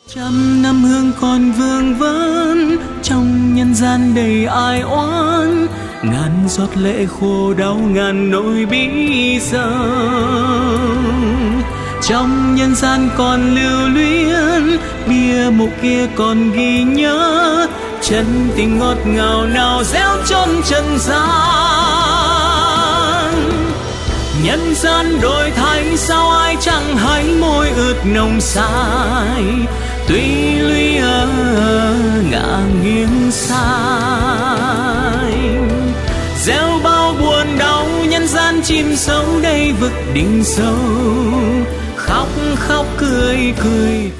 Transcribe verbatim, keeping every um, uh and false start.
Trăm năm hương còn vương vấn trong nhân gian đầy ai oán, ngàn giọt lệ khô đau ngàn nỗi bí dâng. Trong nhân gian còn lưu luyến, bia mộ kia còn ghi nhớ, chân tình ngọt ngào nào réo chôn trần gian. Nhân gian đổi thay sao ai chẳng hay môi ướt nồng say, tuy lũy ở ngả nghiêng sai. Gieo bao buồn đau nhân gian chìm sâu đây vực đỉnh sâu, khóc khóc cười cười